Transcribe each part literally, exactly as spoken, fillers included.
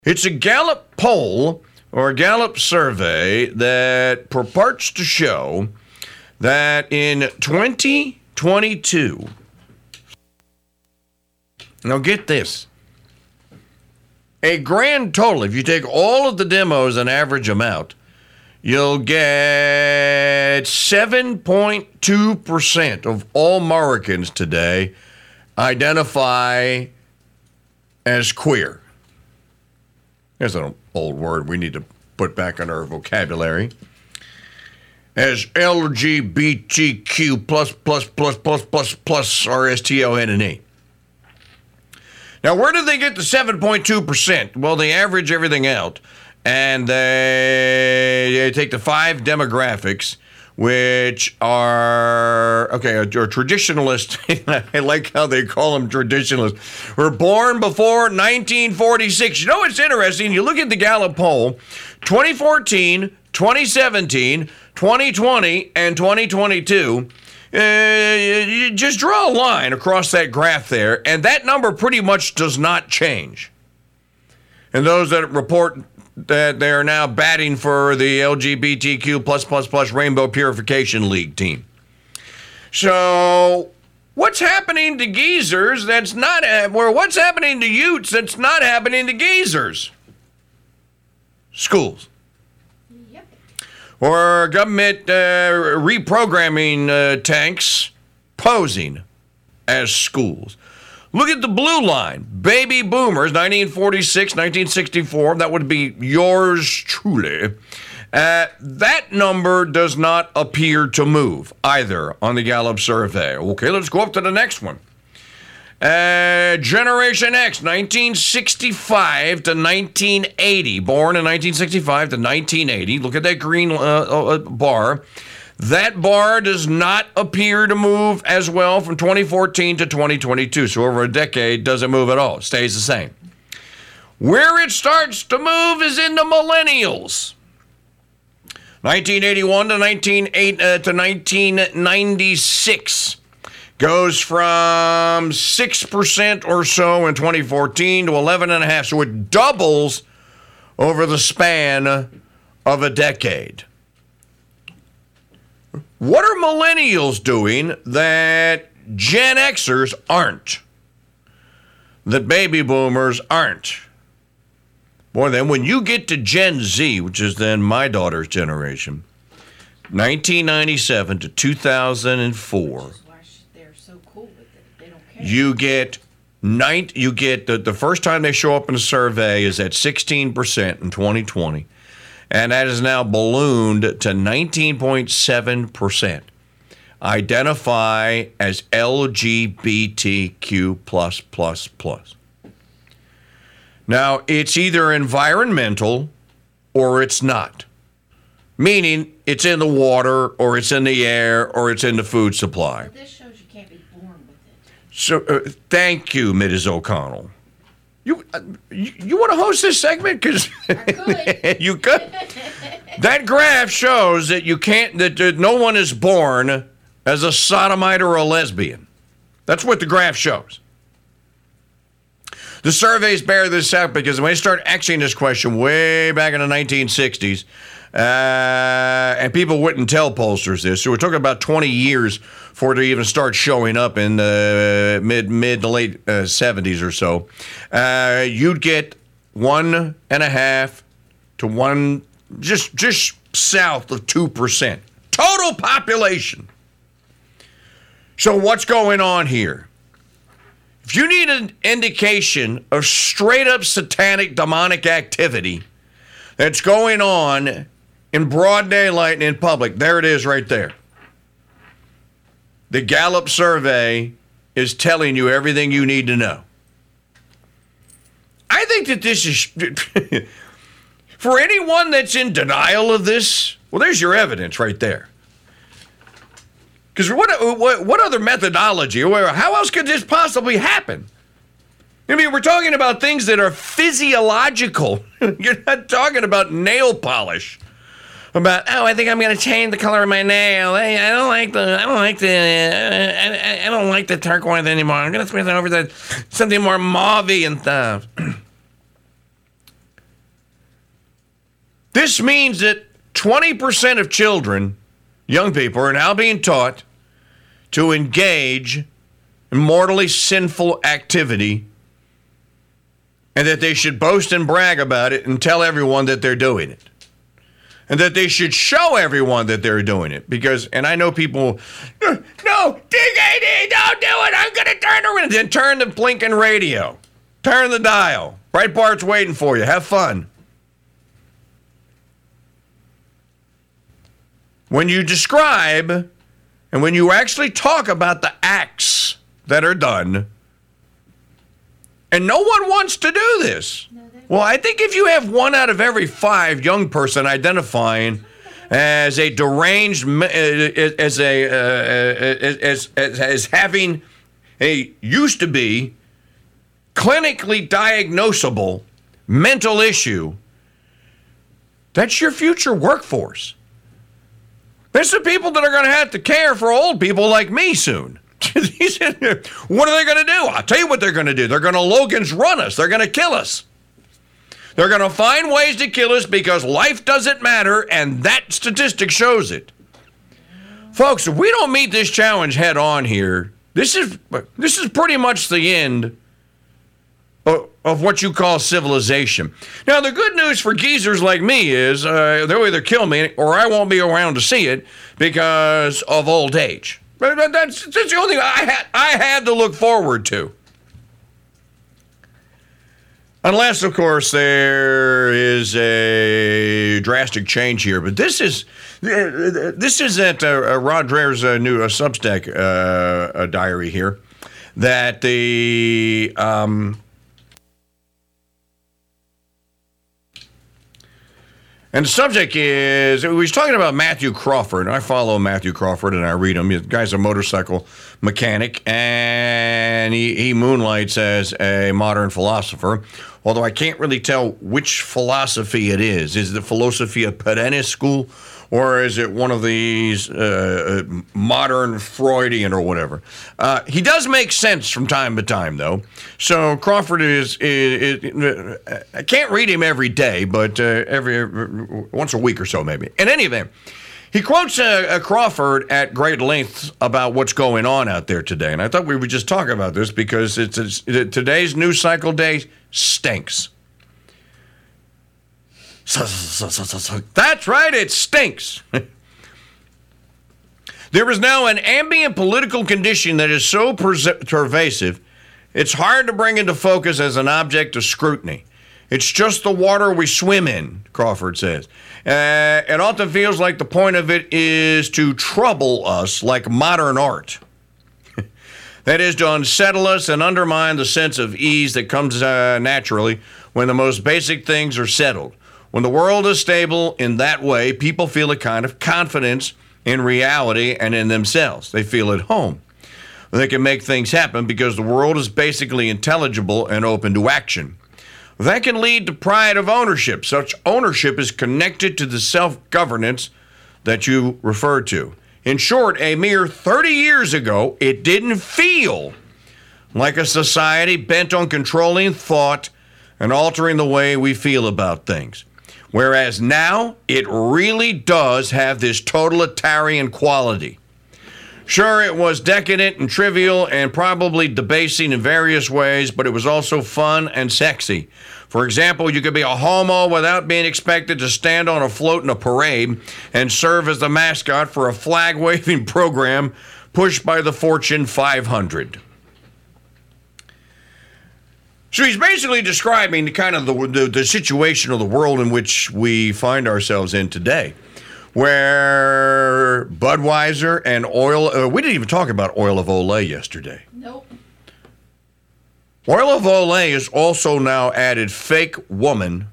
It's a Gallup poll or a Gallup survey that purports to show that in twenty twenty-two, now get this, a grand total, if you take all of the demos and average them out, you'll get seven point two percent of all Americans today identify as queer. There's an old word we need to put back in our vocabulary. As L G B T Q plus, plus, plus, plus, plus, plus, R S T O N and E. Now, where did they get the seven point two percent? Well, they average everything out, and they, they take the five demographics, which are, okay, a, a traditionalist. I like how they call them traditionalists. Were born before nineteen forty-six. You know what's interesting? You look at the Gallup poll, twenty fourteen, twenty seventeen, twenty twenty, and twenty twenty-two. Uh, you just draw a line across that graph there, and that number pretty much does not change. And those that report that they are now batting for the L G B T Q plus plus plus Rainbow Purification League team. So what's happening to geezers that's not, or what's happening to utes that's not happening to geezers? Schools. Yep. Or government uh, reprogramming uh, tanks posing as schools. Look at the blue line. Baby boomers, nineteen forty-six, nineteen sixty-four. That would be yours truly. Uh, that number does not appear to move either on the Gallup survey. Okay, let's go up to the next one. Uh, Generation X, nineteen sixty-five to nineteen eighty. Born in nineteen sixty-five to nineteen eighty. Look at that green uh, uh, bar. That bar does not appear to move as well from twenty fourteen to twenty twenty-two. So over a decade, doesn't move at all. It stays the same. Where it starts to move is in the millennials. nineteen eighty-one to nineteen ninety-six goes from six percent or so in twenty fourteen to eleven point five. So it doubles over the span of a decade. What are millennials doing that Gen Xers aren't? That baby boomers aren't? Boy, then when you get to Gen Z, which is then my daughter's generation, nineteen ninety-seven to two thousand four, they're so cool with it. They don't care. You get nine, you get the, the first time they show up in a survey is at sixteen percent in twenty twenty. And that is now ballooned to nineteen point seven percent. Identify as L G B T Q plus, plus, plus. Now, it's either environmental or it's not. Meaning, it's in the water, or it's in the air, or it's in the food supply. Well, this shows you can't be born with it. So, uh, thank you, Missus O'Connell. You, uh, you you want to host this segment? Because you could. That graph shows that you can't. That, that no one is born as a sodomite or a lesbian. That's what the graph shows. The surveys bear this out because when they start asking this question way back in the nineteen sixties, uh, and people wouldn't tell pollsters this, so we're talking about twenty years for it to even start showing up in the mid mid to late uh, seventies or so. Uh, you'd get one and a half to one, just just south of two percent total population. So what's going on here? If you need an indication of straight up satanic demonic activity that's going on in broad daylight and in public, there it is right there. The Gallup survey is telling you everything you need to know. I think that this is, for anyone that's in denial of this, well, there's your evidence right there. Because what, what what other methodology, or how else could this possibly happen? I mean, we're talking about things that are physiological. You're not talking about nail polish. About, oh, I think I'm going to change the color of my nail. Hey, I don't like the, I don't like the, uh, I, I don't like the turquoise anymore. I'm going to switch it over to something more mauve-y and stuff. This means that twenty percent of children, young people, are now being taught to engage in mortally sinful activity, and that they should boast and brag about it and tell everyone that they're doing it. And that they should show everyone that they're doing it. Because, and I know people, no, D K D, don't do it, I'm going to turn around. Then turn the blinking radio. Turn the dial. Breitbart's waiting for you. Have fun. When you describe and when you actually talk about the acts that are done, and no one wants to do this. Well, I think if you have one out of every five young person identifying as a deranged, as a uh, as, as as having a used to be clinically diagnosable mental issue, that's your future workforce. There's some people that are going to have to care for old people like me soon. What are they going to do? I'll tell you what they're going to do. They're going to Logan's run us. They're going to kill us. They're going to find ways to kill us because life doesn't matter, and that statistic shows it. Folks, if we don't meet this challenge head on here, this is this is pretty much the end of, of what you call civilization. Now, the good news for geezers like me is uh, they'll either kill me or I won't be around to see it because of old age. That's, that's the only thing I had, I had to look forward to. Unless, of course, there is a drastic change here. But this is this is at uh, Rod Dreher's uh, new uh, Substack uh, uh, diary here, that the um, and the subject is, he was talking about Matthew Crawford. I follow Matthew Crawford and I read him. The guy's a motorcycle mechanic, and he, he moonlights as a modern philosopher. Although I can't really tell which philosophy it is. Is it the Philosophia Perennis school, or is it one of these uh, modern Freudian or whatever? Uh, he does make sense from time to time, though. So Crawford is, is, is I can't read him every day, but uh, every, every once a week or so maybe. In any event, he quotes uh, Crawford at great length about what's going on out there today. And I thought we would just talk about this because it's, it's it, today's news cycle day stinks. That's right, it stinks. There is now an ambient political condition that is so pervasive, it's hard to bring into focus as an object of scrutiny. It's just the water we swim in, Crawford says. Uh, it often feels like the point of it is to trouble us like modern art. That is, to unsettle us and undermine the sense of ease that comes uh, naturally when the most basic things are settled. When the world is stable in that way, people feel a kind of confidence in reality and in themselves. They feel at home. They can make things happen because the world is basically intelligible and open to action. That can lead to pride of ownership. Such ownership is connected to the self-governance that you referred to. In short, a mere thirty years ago, it didn't feel like a society bent on controlling thought and altering the way we feel about things. Whereas now, it really does have this totalitarian quality. Sure, it was decadent and trivial and probably debasing in various ways, but it was also fun and sexy. For example, you could be a homo without being expected to stand on a float in a parade and serve as the mascot for a flag-waving program pushed by the Fortune five hundred. So he's basically describing the kind of the, the, the situation of the world in which we find ourselves in today, where Budweiser and oil, uh, we didn't even talk about Oil of Olay yesterday. Nope. Oil of Olay has also now added fake woman,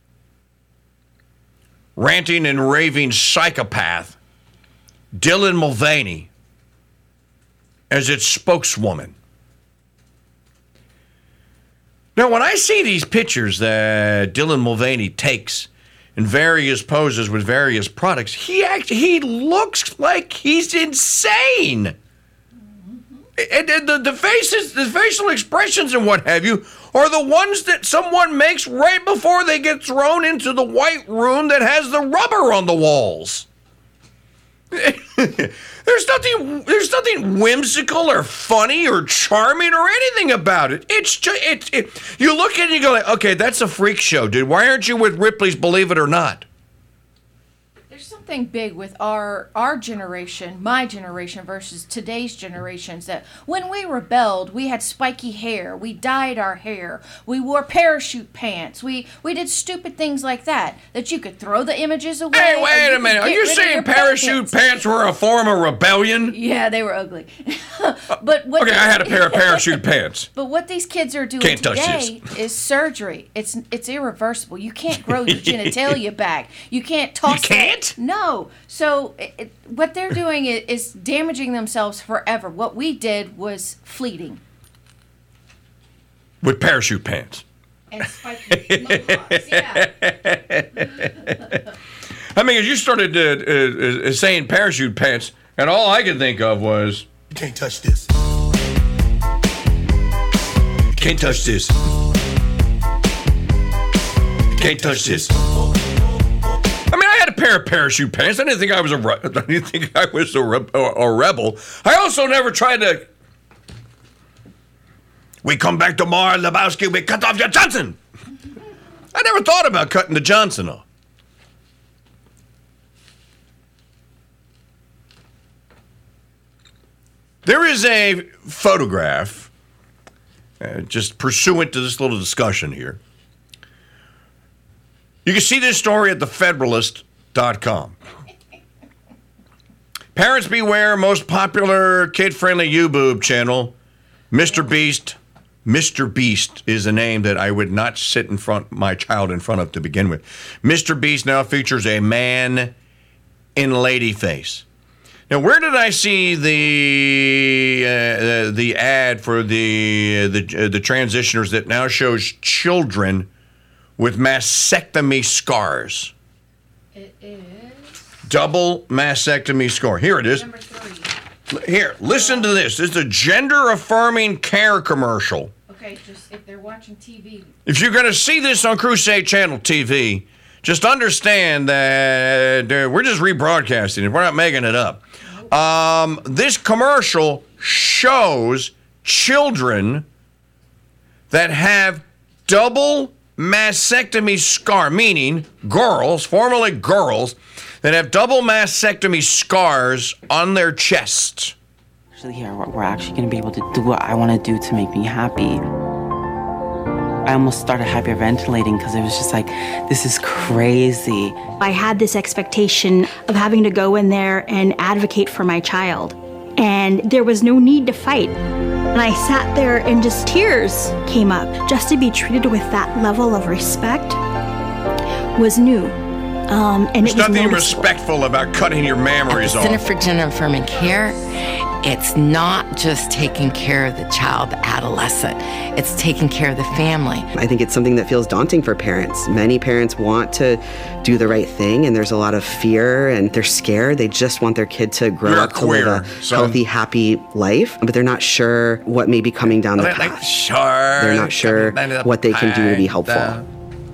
ranting and raving psychopath, Dylan Mulvaney, as its spokeswoman. Now, when I see these pictures that Dylan Mulvaney takes in various poses with various products, he actually he looks like he's insane. And, and the, the faces, the facial expressions and what have you are the ones that someone makes right before they get thrown into the white room that has the rubber on the walls. There's nothing there's nothing whimsical or funny or charming or anything about it. It's just it, it you look at it and you go like, okay, that's a freak show, dude. Why aren't you with Ripley's Believe It or Not? There's something big with our our generation, my generation versus today's generations, that when we rebelled, we had spiky hair, we dyed our hair, we wore parachute pants, we we did stupid things like that, that you could throw the images away. Hey, or wait you a minute. could Are get you rid of saying your parachute pants. pants were a form of rebellion? Yeah, they were ugly. But what Okay, I had a pair of parachute pants. But what these kids are doing Can't touch today is surgery. It's it's irreversible. You can't grow your genitalia back. You can't toss. You can't? It. No. So it, it, what they're doing is, is damaging themselves forever. What we did was fleeting. With parachute pants. And spiky mohawks, yeah. I mean, you started uh, uh, uh, saying parachute pants, and all I could think of was... You can't touch this. Can't touch this. Can't touch this. I mean, I had a pair of parachute pants. I didn't think I was a. Re- I didn't think I was a, re- a rebel. I also never tried to. We come back tomorrow, Lebowski. We cut off your Johnson. I never thought about cutting the Johnson off. There is a photograph, uh, just pursuant to this little discussion here. You can see this story at the federalist dot com. Parents beware, most popular kid-friendly YouTube channel, Mister Beast. Mister Beast is a name that I would not sit in front my child in front of to begin with. Mister Beast now features a man in lady face. Now, where did I see the uh, the ad for the the uh, the transitioners that now shows children with mastectomy scars? It is Double mastectomy scar. Here it is. number three. Here, listen to this. This is a gender-affirming care commercial. Okay, just if they're watching T V. If you're going to see this on Crusade Channel T V, just understand that uh, we're just rebroadcasting it. We're not making it up. Um, this commercial shows children that have double mastectomy scar, meaning girls, formerly girls, that have double mastectomy scars on their chests. Actually, here, we're actually going to be able to do what I want to do to make me happy. I almost started hyperventilating because it was just like, this is crazy. I had this expectation of having to go in there and advocate for my child, and there was no need to fight. And I sat there and just tears came up. Just to be treated with that level of respect was new. Um, and There's it was nothing noticeable. respectful about cutting your mammaries At the Center off. for Gender Affirming Care, it's not just taking care of the child, the adolescent. It's taking care of the family. I think it's something that feels daunting for parents. Many parents want to do the right thing, and there's a lot of fear, and they're scared. They just want their kid to grow You're up to live queer, a son. healthy, happy life, but they're not sure what may be coming down the They're like, path. sure. They're not sure Coming down the what they can do to be path. helpful.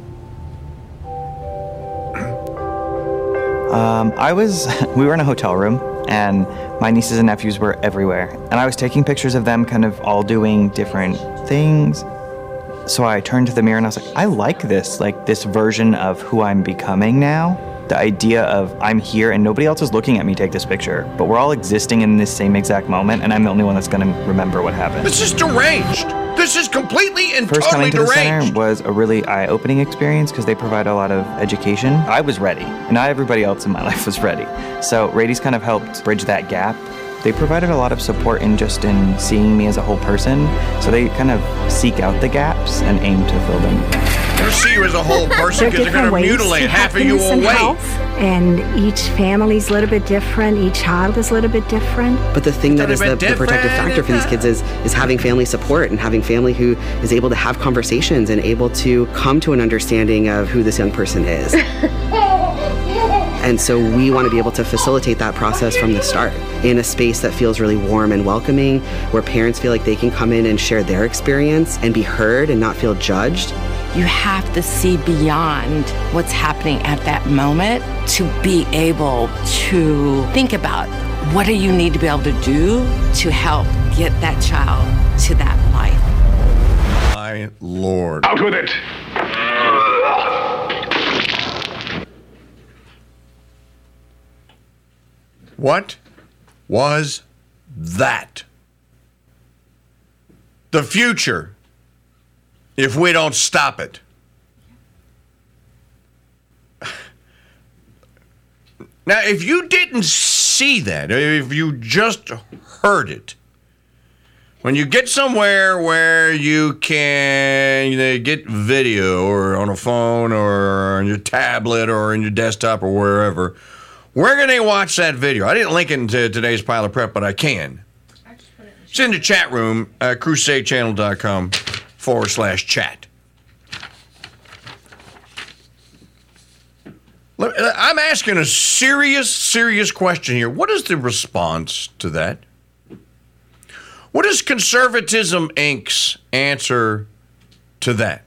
Um, I was, we were in a hotel room, and my nieces and nephews were everywhere. And I was taking pictures of them kind of all doing different things. So I turned to the mirror and I was like, I like this, like this version of who I'm becoming now. The idea of I'm here and nobody else is looking at me take this picture, but we're all existing in this same exact moment, and I'm the only one that's gonna remember what happened. This is deranged. This is completely and First totally coming to the deranged. center was a really eye-opening experience because they provide a lot of education. I was ready, and not everybody else in my life was ready. So Rady's kind of helped bridge that gap. They provided a lot of support in just in seeing me as a whole person, so they kind of seek out the gaps and aim to fill them. They'll see you as a whole person There because are they're going different to ways mutilate to half of you happiness and away. health, and each family's a little bit different. Each child is a little bit different. But the thing that Little is the, bit the protective different. factor for these kids is is having family support and having family who is able to have conversations and able to come to an understanding of who this young person is. And so we want to be able to facilitate that process from the start in a space that feels really warm and welcoming, where parents feel like they can come in and share their experience and be heard and not feel judged. You have to see beyond what's happening at that moment to be able to think about what do you need to be able to do to help get that child to that life. My Lord. Out with it! What was that? The future, if we don't stop it. Now, if you didn't see that, if you just heard it, when you get somewhere where you can you know, get video or on a phone or on your tablet or in your desktop or wherever, where can they watch that video? I didn't link it into today's pile of prep, but I can. It's in the chat room, uh, crusadechannel.com forward slash chat. I'm asking a serious, serious question here. What is the response to that? What is Conservatism Incorporated's answer to that?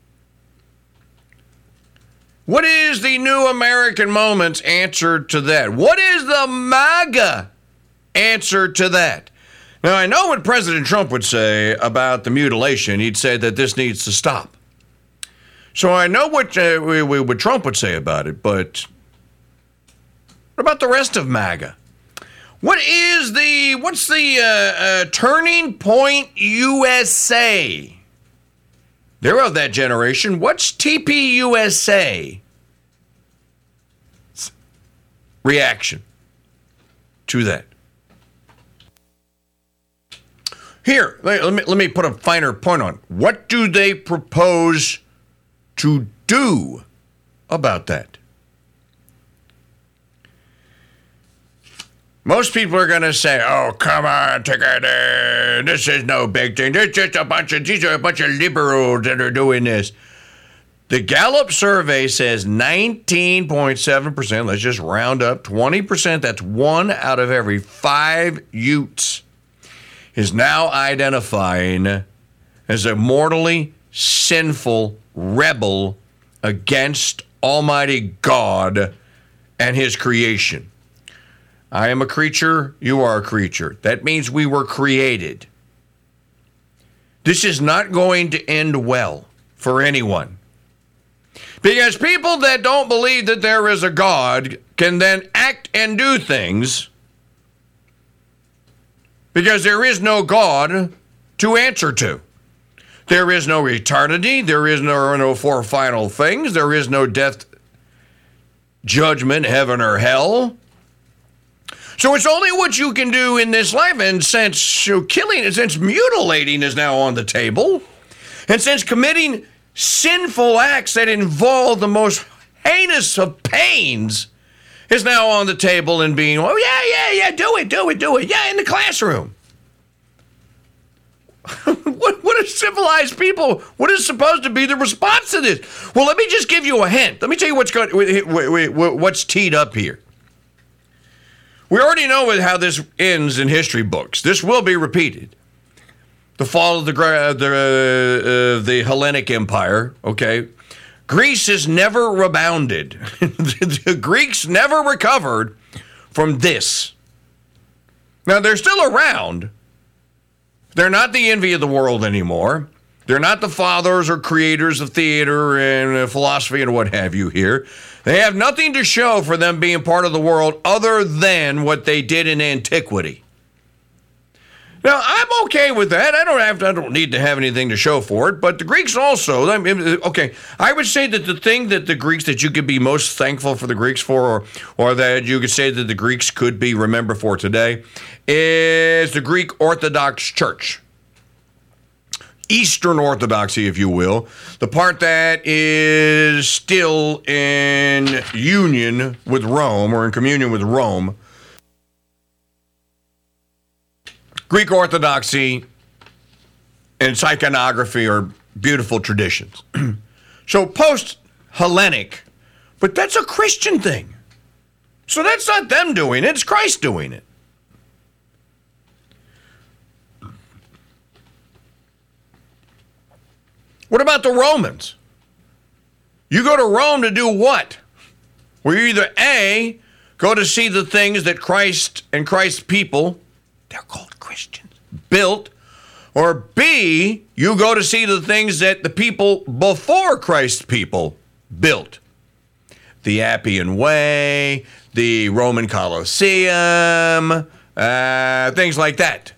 What is the New American Moment's answer to that? What is the MAGA answer to that? Now, I know what President Trump would say about the mutilation. He'd say that this needs to stop. So I know what, uh, what Trump would say about it, but what about the rest of MAGA? What is the, what's the uh, uh, Turning Point U S A? They're of that generation. What's T P U S A reaction to that? Here, let me, let me put a finer point on it. What do they propose to do about that? Most people are going to say, oh, come on, take it in. This is no big thing. There's just a bunch of, these are a bunch of liberals that are doing this. The Gallup survey says nineteen point seven percent, let's just round up, twenty percent, that's one out of every five Utes, is now identifying as a mortally sinful rebel against Almighty God and his creation. I am a creature, you are a creature. That means we were created. This is not going to end well for anyone. Because people that don't believe that there is a God can then act and do things because there is no God to answer to. There is no eternity. There is no, no four final things. There is no death, judgment, heaven or hell. So it's only what you can do in this life. And since so killing, since mutilating is now on the table, and since committing sinful acts that involve the most heinous of pains is now on the table and being, oh, yeah, yeah, yeah, do it, do it, do it. Yeah, in the classroom. what, what are civilized people, what is supposed to be the response to this? Well, let me just give you a hint. Let me tell you what's going, wait, wait, wait, what's teed up here. We already know how this ends in history books. This will be repeated. The fall of the the, uh, the Hellenic Empire, okay? Greece has never rebounded. The Greeks never recovered from this. Now, they're still around. They're not the envy of the world anymore. They're not the fathers or creators of theater and philosophy and what have you here. They have nothing to show for them being part of the world other than what they did in antiquity. Now, I'm okay with that. I don't have to, I don't need to have anything to show for it. But the Greeks also, I mean, okay, I would say that the thing that the Greeks, that you could be most thankful for the Greeks for, or, or that you could say that the Greeks could be remembered for today, is the Greek Orthodox Church. Eastern Orthodoxy, if you will, the part that is still in union with Rome or in communion with Rome. Greek Orthodoxy and iconography are beautiful traditions. So post-Hellenic, but that's a Christian thing. So that's not them doing it, it's Christ doing it. What about the Romans? You go to Rome to do what? Well, you either A, go to see the things that Christ and Christ's people, they're called Christians, built, or B, you go to see the things that the people before Christ's people built. The Appian Way, the Roman Colosseum, uh, things like that.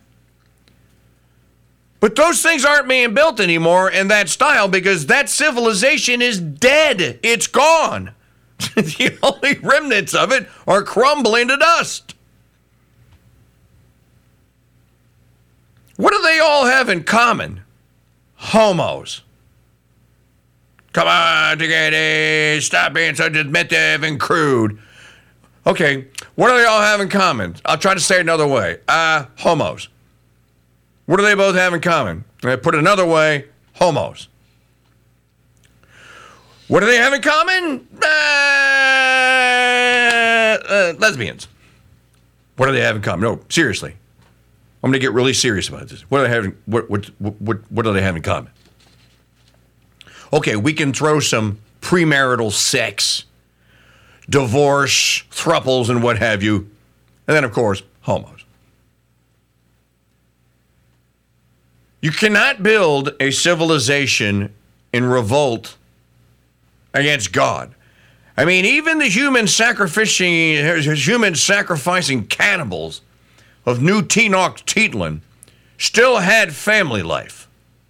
But those things aren't being built anymore in that style because that civilization is dead. It's gone. The only remnants of it are crumbling to dust. What do they all have in common? Homos. Come on, Tagati, stop being so dismissive and crude. Okay, what do they all have in common? I'll try to say it another way. Uh, homos. What do they both have in common? I put it another way, homos. What do they have in common? Uh, uh, lesbians. What do they have in common? No, seriously. I'm going to get really serious about this. What do they have? In, what, what what what do they have in common? Okay, we can throw some premarital sex, divorce, thruples, and what have you, and then of course homos. You cannot build a civilization in revolt against God. I mean, even the human sacrificing, human sacrificing cannibals of New Tenoch Tetlin still had family life.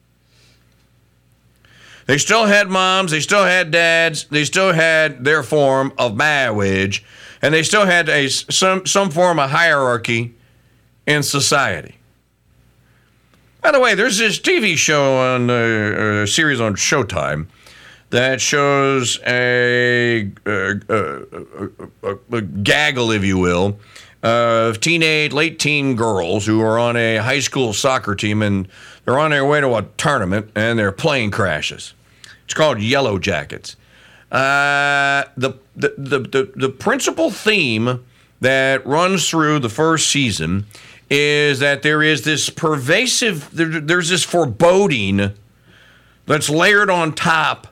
They still had moms, they still had dads, they still had their form of marriage, and they still had a, some, some form of hierarchy in society. By the way, there's this T V show on uh, a series on Showtime that shows a, a, a, a, a gaggle, if you will, of teenage, late teen girls who are on a high school soccer team and they're on their way to a tournament and their plane crashes. It's called Yellow Jackets. Uh, the, the, the, the, the principal theme that runs through the first season is that there is this pervasive, there, there's this foreboding that's layered on top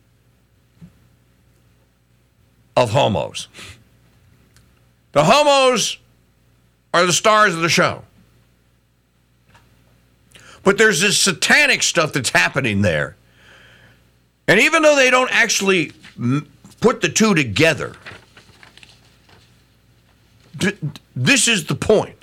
of homos. The homos are the stars of the show. But there's this satanic stuff that's happening there. And even though they don't actually m- put the two together, th- this is the point.